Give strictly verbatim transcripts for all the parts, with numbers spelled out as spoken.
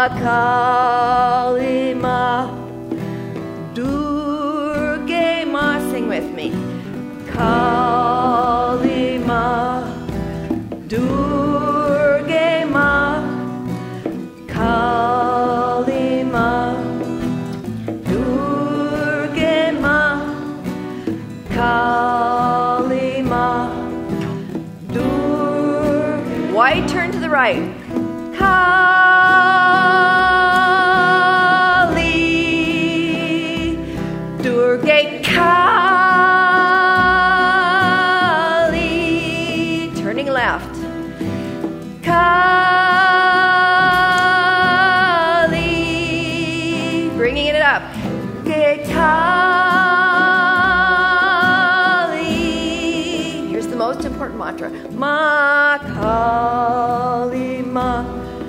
Kali Ma, Durga Ma, sing with me. Kali Ma, Durga Ma, Kali Ma, Durga Ma, Kali Ma, Durga. White, turn to the right. Kali, Durga Kali. Turning left. Kali, bringing it up. Kali. Here's the most important mantra. Ma Kali Ma,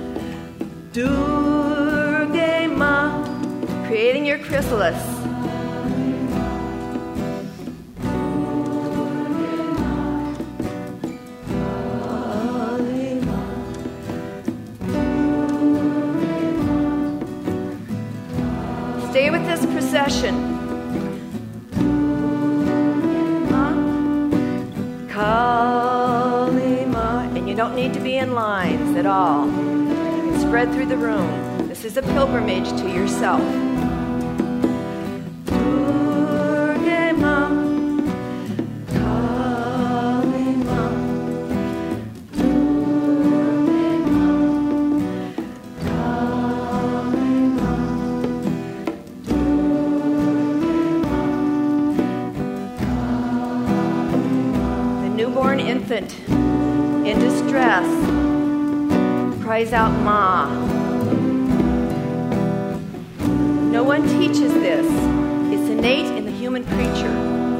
Durga Ma, creating your chrysalis. Stay with this procession. Kali Ma, and you don't need to be in lines at all. You can spread through the room. This is a pilgrimage to yourself. Durga Ma, Kali Ma, Durga Ma, Kali Ma, Durga Ma. The newborn infant in distress cries out, Ma. No one teaches this. It's innate in the human creature.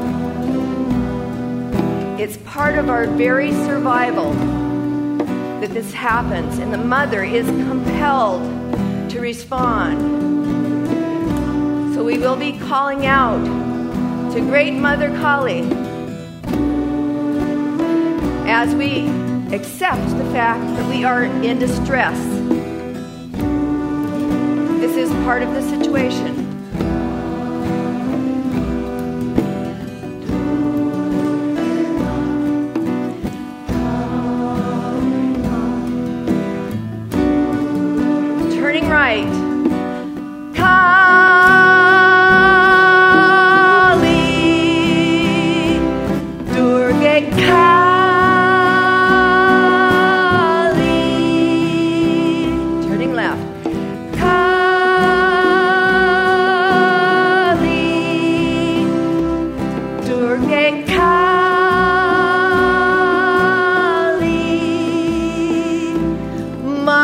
It's part of our very survival that this happens, and the mother is compelled to respond. So we will be calling out to Great Mother Kali as we accept the fact that we are in distress. This is part of the situation. Turning right. Kali, Durga Kali. Turning left. Kali, Durga Kali, Ma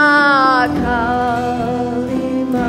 Kali Ma,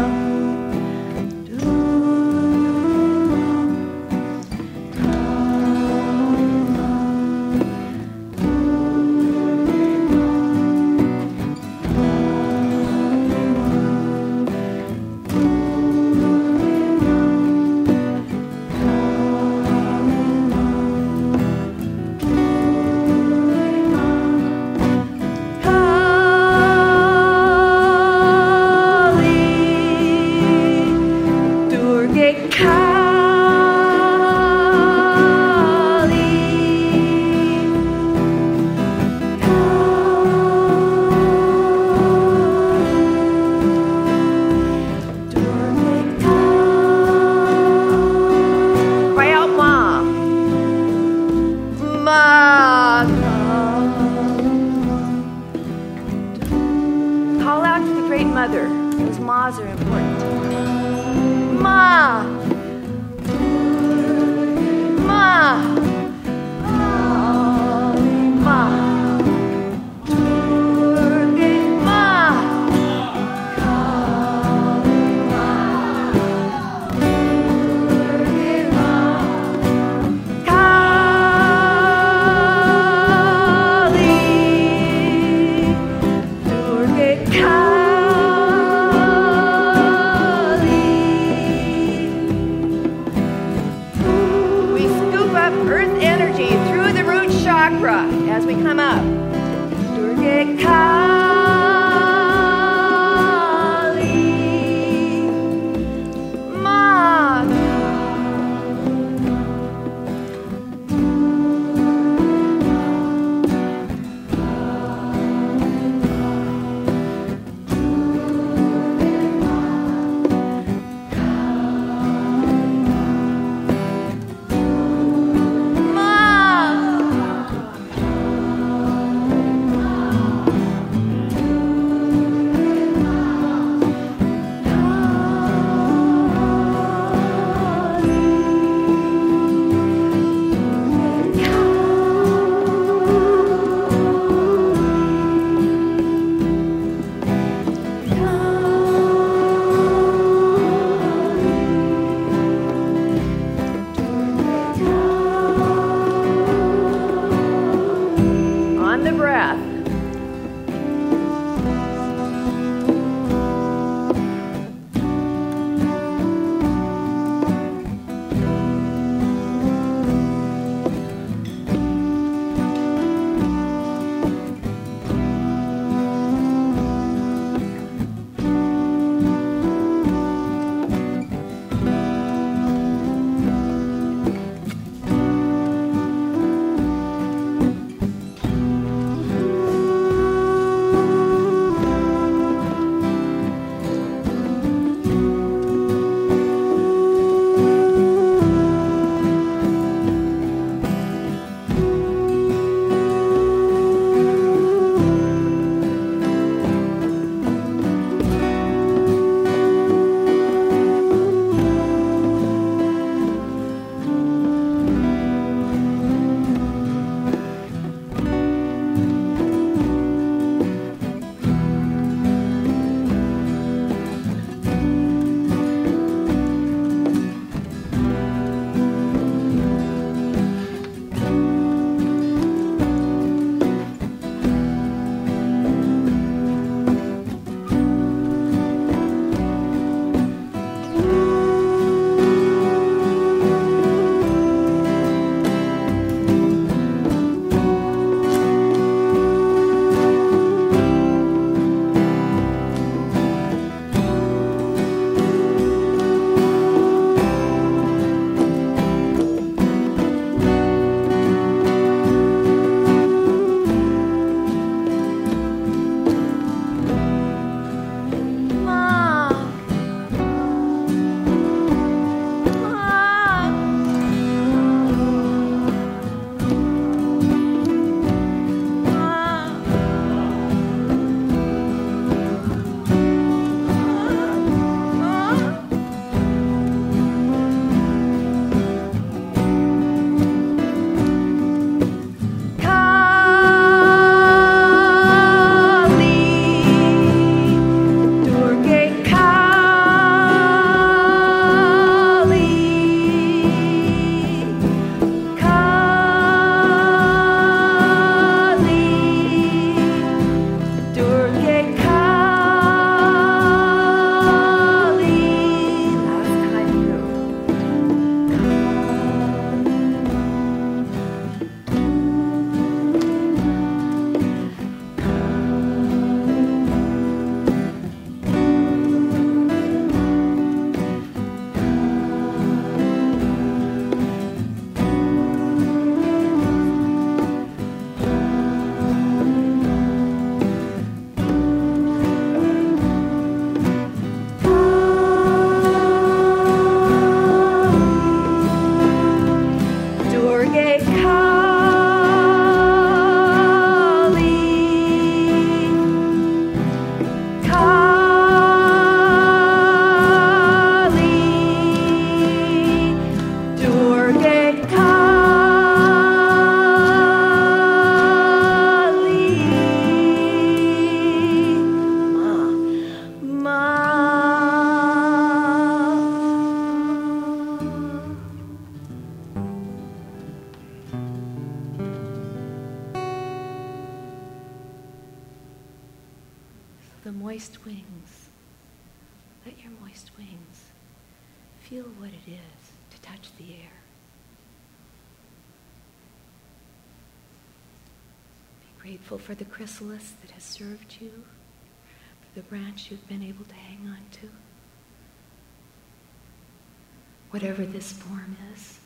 call out to the Great Mother. Those ma's are important. Ma! Ma! Ma! Durga Ma! Kali, Durga Kali. We scoop up the moist wings. Let your moist wings feel what it is to touch the air. Be grateful for the chrysalis that has served you, for the branch you've been able to hang on to. Whatever this form is,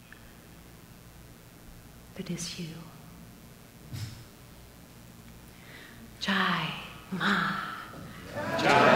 that is you. Jai Ma. Jai